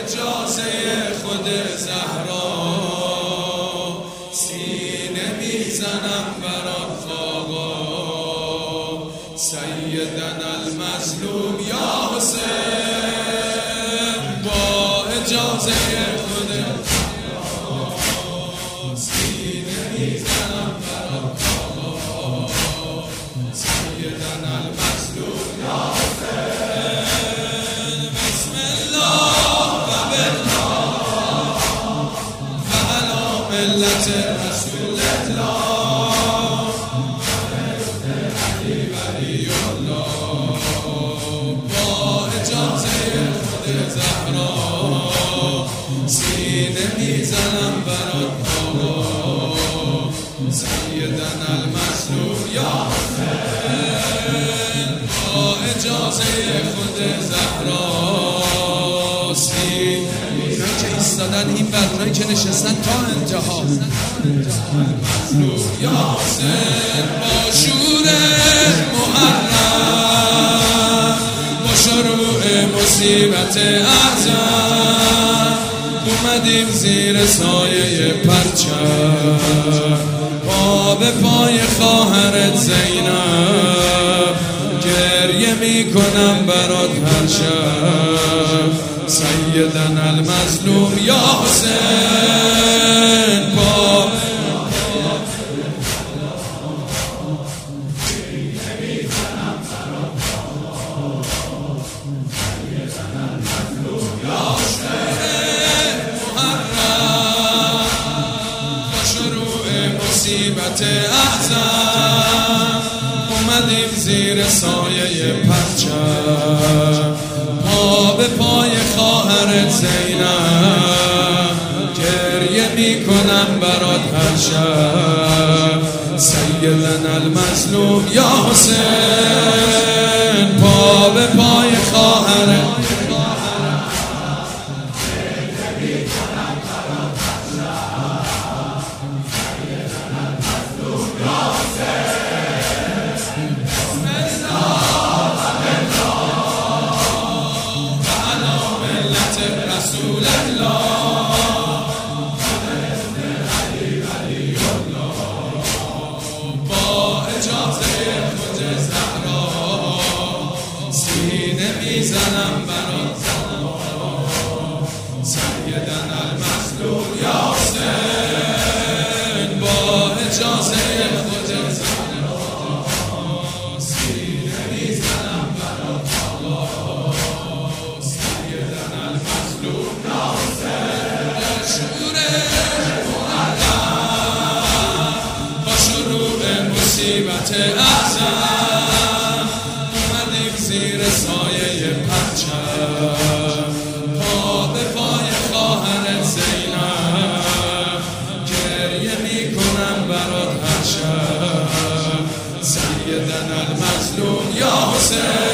اجازه خود زهرا سینه میزنم برات آقا سیدنا المظلوم یا حسین با اجازه خود سینه میزنم برات آقا سیدنا المظلوم یا حسین بسم الله و بالله و علی ملت رسول الله ولی الله با اجازه خود زهرا سینه میزنم برات آقا سیدنا المظلوم یا حسین با اجازه خود زهرا اینایی که ایستادن این برونایی که نشستن تا انتها مظلوم یا حسین با شور محرم با شروع مصیبت اعظم اومدیم زیر سایه پرچم پا به پای خواهرت زینب گریه میکنم برات هر شب سیدنا المظلوم یا حسین با مصیبت اعظم اومدیم زیر سایه پرچم پا به پای خواهرت زینب گریه میکنم برات هر شب سیدنا المظلوم یا حسین پا به پای خواهرت رسول الله ولی الله با اجازه خود زهرا سینه میزنم برات سیدنا المظلوم یا حسین با اجازه خود زهرا سینه میزنم برات سیدنا المظلوم مصیبت اعظم اومدیم زیر سایه پرچم پا به پای خواهرت زینب گریه میکنم برات هر شب سیدنا المظلوم یا حسین